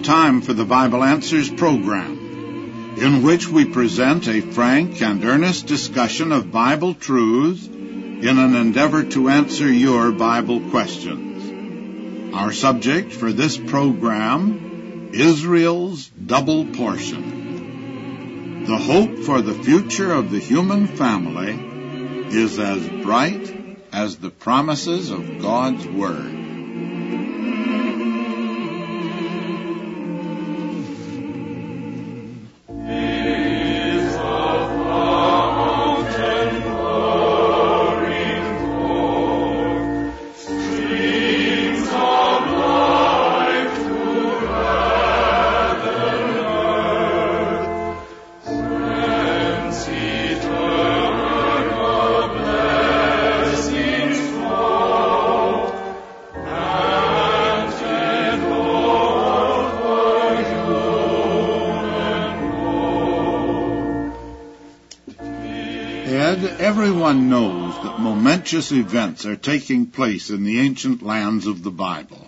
time for the Bible Answers program, in which we present a frank and earnest discussion of Bible truths in an endeavor to answer your Bible questions. Our subject for this program, Israel's Double Portion. The hope for the future of the human family is as bright as the promises of God's Word. Everyone knows that momentous events are taking place in the ancient lands of the Bible.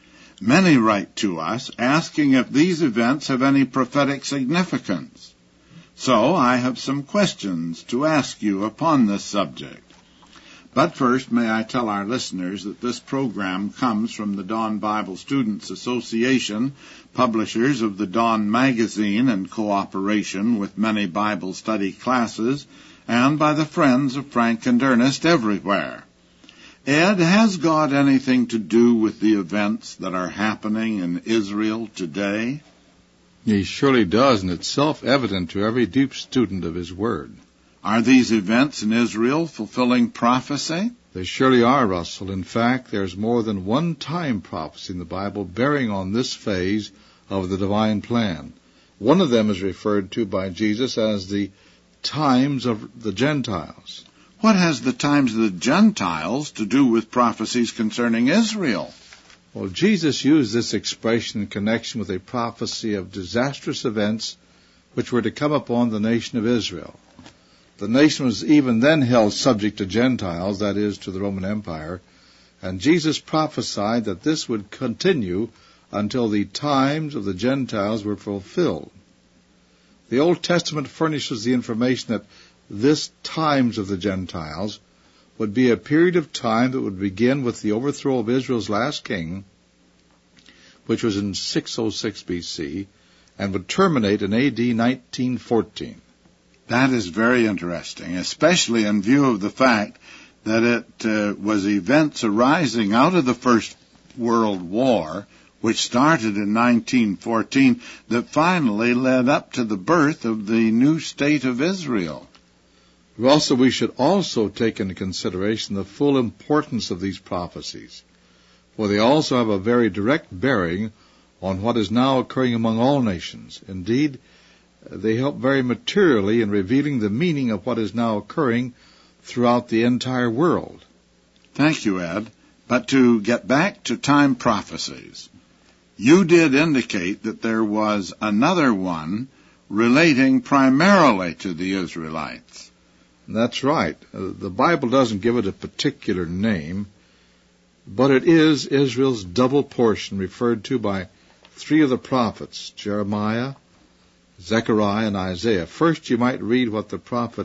Many write to us asking if these events have any prophetic significance. So I have some questions to ask you upon this subject. But first, may I tell our listeners that this program comes from the Dawn Bible Students Association, publishers of the Dawn magazine, in cooperation with many Bible study classes, and by the friends of Frank and Ernest everywhere. Ed, has God anything to do with the events that are happening in Israel today? He surely does, and it's self-evident to every deep student of His Word. Are these events in Israel fulfilling prophecy? They surely are, Russell. In fact, there's more than one time prophecy in the Bible bearing on this phase of the divine plan. One of them is referred to by Jesus as the times of the Gentiles. What has the times of the Gentiles to do with prophecies concerning Israel? Well, Jesus used this expression in connection with a prophecy of disastrous events which were to come upon the nation of Israel. The nation was even then held subject to Gentiles, that is, to the Roman Empire, and Jesus prophesied that this would continue until the times of the Gentiles were fulfilled. The Old Testament furnishes the information that this times of the Gentiles would be a period of time that would begin with the overthrow of Israel's last king, which was in 606 B.C., and would terminate in A.D. 1914. That is very interesting, especially in view of the fact that it was events arising out of the First World War, which started in 1914, that finally led up to the birth of the new state of Israel. Russell, we should also take into consideration the full importance of these prophecies, for they also have a very direct bearing on what is now occurring among all nations. Indeed, they help very materially in revealing the meaning of what is now occurring throughout the entire world. Thank you, Ed. But to get back to time prophecies, you did indicate that there was another one relating primarily to the Israelites. That's right. The Bible doesn't give it a particular name, but it is Israel's double portion referred to by three of the prophets, Jeremiah, Zechariah, and Isaiah. First, you might read what the prophet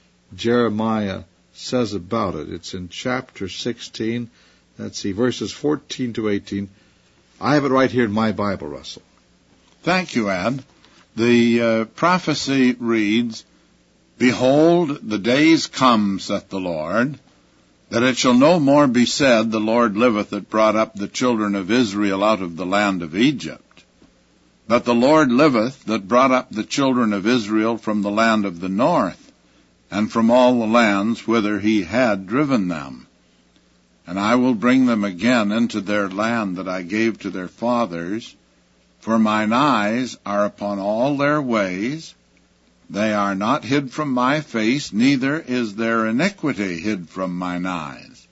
Jeremiah says about it. It's in chapter 16. Let's see, verses 14 to 18. I have it right here in my Bible, Russell. Thank you, Ed. The prophecy reads, "Behold, the days come, saith the Lord, that it shall no more be said, The Lord liveth that brought up the children of Israel out of the land of Egypt. But the Lord liveth that brought up the children of Israel from the land of the north, and from all the lands whither he had driven them. And I will bring them again into their land that I gave to their fathers, for mine eyes are upon all their ways. They are not hid from my face, neither is their iniquity hid from mine eyes.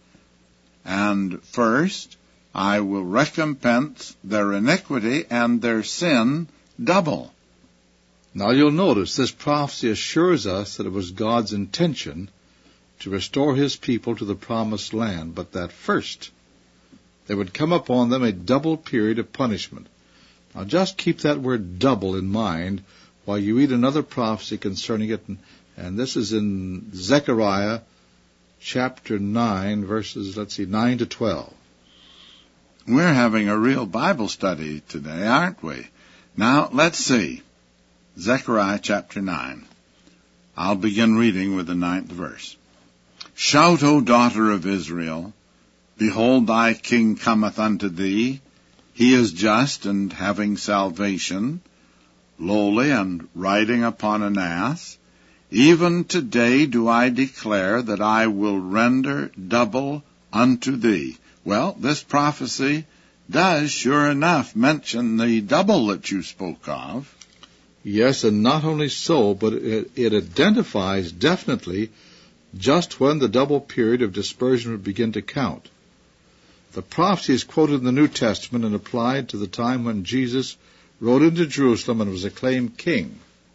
And first, I will recompense their iniquity and their sin double." Now you'll notice this prophecy assures us that it was God's intention to restore His people to the promised land, but that first there would come upon them a double period of punishment. Now just keep that word double in mind while you read another prophecy concerning it, and this is in Zechariah chapter 9, verses, 9 to 12. We're having a real Bible study today, aren't we? Now, let's see. Zechariah chapter 9. I'll begin reading with the 9th verse. Shout, O daughter of Israel, behold, thy king cometh unto thee. He is just and having salvation, lowly and riding upon an ass. Even today do I declare that I will render double unto thee. Well, this prophecy does, sure enough, mention the double that you spoke of. Yes, and not only so, but it identifies definitely just when the double period of dispersion would begin to count. The prophecy is quoted in the New Testament and applied to the time when Jesus rode into Jerusalem and was acclaimed king.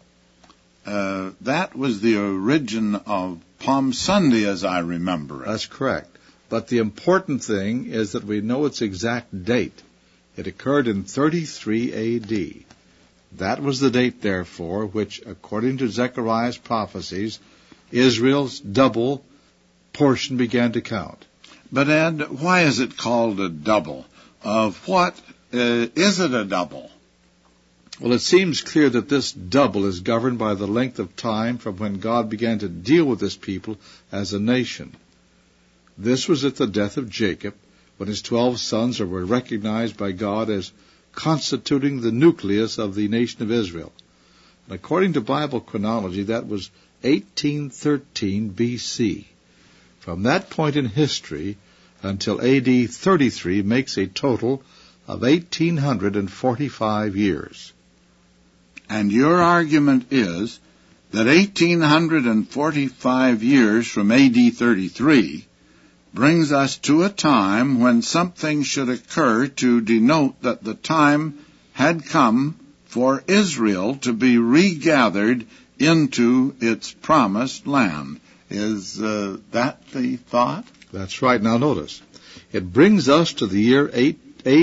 That was the origin of Palm Sunday, as I remember it. That's correct. But the important thing is that we know its exact date. It occurred in 33 A.D. That was the date, therefore, which, according to Zechariah's prophecies, Israel's double portion began to count. But, Ed, why is it called a double? Of what is it a double? Well, it seems clear that this double is governed by the length of time from when God began to deal with his people as a nation. This was at the death of Jacob, when his 12 sons were recognized by God as constituting the nucleus of the nation of Israel. And according to Bible chronology, that was 1813 B.C. From that point in history until A.D. 33 makes a total of 1,845 years. And your argument is that 1,845 years from A.D. 33 brings us to a time when something should occur to denote that the time had come for Israel to be regathered into its promised land. Is that the thought? That's right. Now notice, it brings us to the year A.D.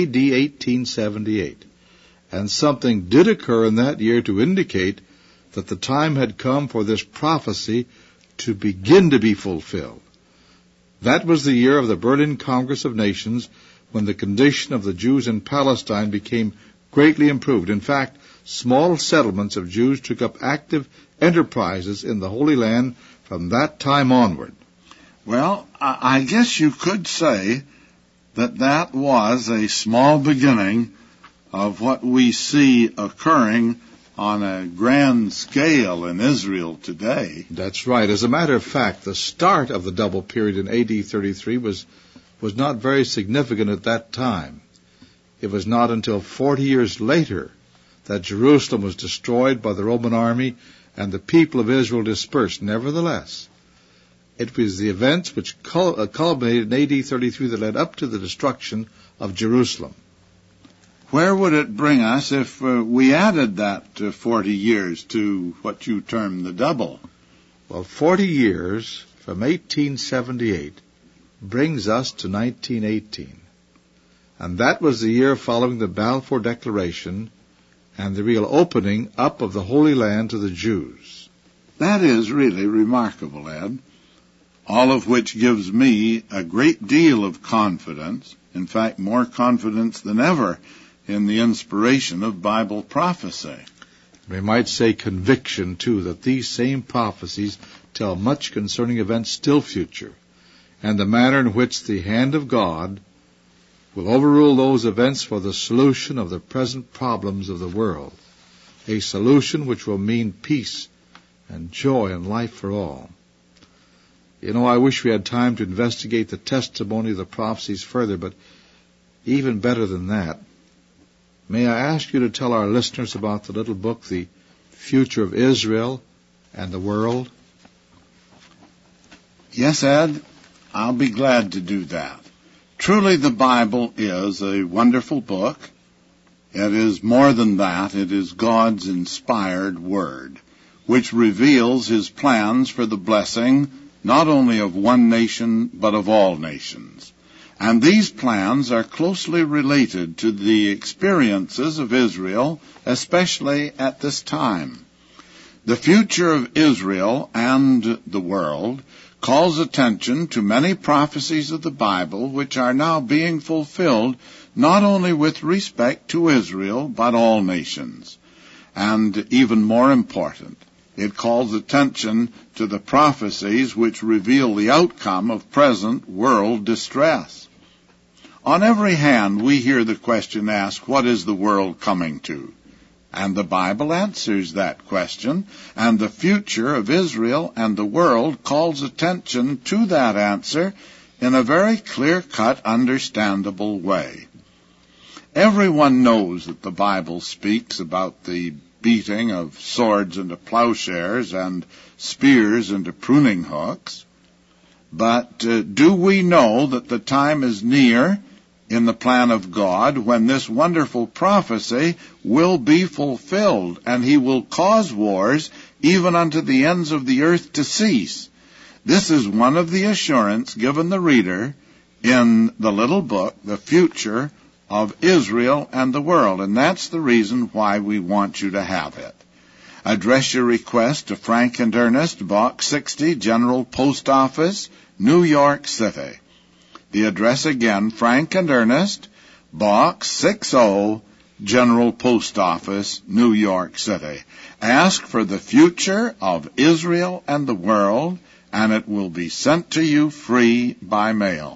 1878. And something did occur in that year to indicate that the time had come for this prophecy to begin to be fulfilled. That was the year of the Berlin Congress of Nations, when the condition of the Jews in Palestine became greatly improved. In fact, small settlements of Jews took up active enterprises in the Holy Land from that time onward. Well, I guess you could say that was a small beginning of what we see occurring on a grand scale in Israel today. That's right. As a matter of fact, the start of the double period in A.D. 33 was not very significant at that time. It was not until 40 years later that Jerusalem was destroyed by the Roman army and the people of Israel dispersed. Nevertheless, it was the events which culminated in A.D. 33 that led up to the destruction of Jerusalem. Where would it bring us if we added that 40 years to what you term the double? Well, 40 years from 1878 brings us to 1918. And that was the year following the Balfour Declaration and the real opening up of the Holy Land to the Jews. That is really remarkable, Ed. All of which gives me a great deal of confidence, in fact, more confidence than ever, in the inspiration of Bible prophecy. We might say conviction, too, that these same prophecies tell much concerning events still future, and the manner in which the hand of God will overrule those events for the solution of the present problems of the world, a solution which will mean peace and joy and life for all. You know, I wish we had time to investigate the testimony of the prophecies further, but even better than that, may I ask you to tell our listeners about the little book, The Future of Israel and the World? Yes, Ed, I'll be glad to do that. Truly, the Bible is a wonderful book. It is more than that. It is God's inspired word, which reveals his plans for the blessing not only of one nation, but of all nations. And these plans are closely related to the experiences of Israel, especially at this time. The future of Israel and the world calls attention to many prophecies of the Bible which are now being fulfilled not only with respect to Israel, but all nations. And even more important, it calls attention to the prophecies which reveal the outcome of present world distress. On every hand, we hear the question asked, what is the world coming to? And the Bible answers that question, and the future of Israel and the world calls attention to that answer in a very clear-cut, understandable way. Everyone knows that the Bible speaks about the beating of swords into plowshares and spears into pruning hooks. But do we know that the time is near in the plan of God when this wonderful prophecy will be fulfilled, and he will cause wars even unto the ends of the earth to cease? This is one of the assurance given the reader in the little book, The Future of Israel and the World, and that's the reason why we want you to have it. Address your request to Frank and Ernest, Box 60, General Post Office, New York City. The address again, Frank and Ernest, Box 60, General Post Office, New York City. Ask for The Future of Israel and the World, and it will be sent to you free by mail.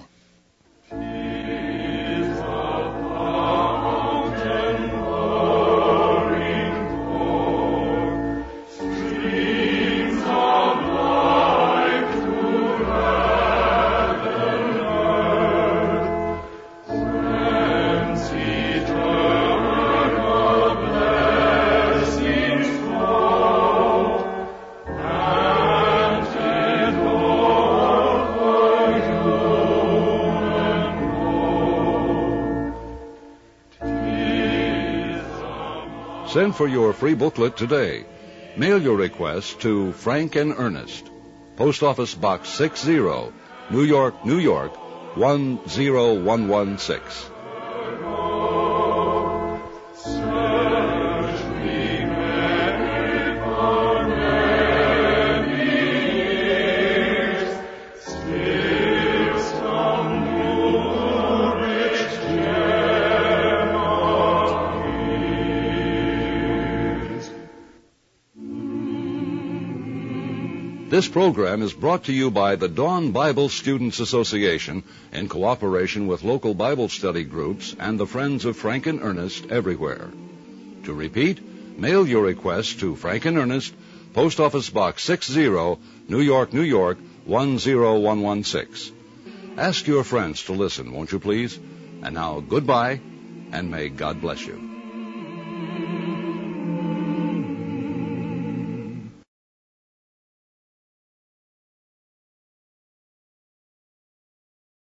Send for your free booklet today. Mail your request to Frank and Ernest, Post Office Box 60, New York, New York, 10116. This program is brought to you by the Dawn Bible Students Association in cooperation with local Bible study groups and the Friends of Frank and Ernest everywhere. To repeat, mail your request to Frank and Ernest, Post Office Box 60, New York, New York, 10116. Ask your friends to listen, won't you please? And now, goodbye, and may God bless you.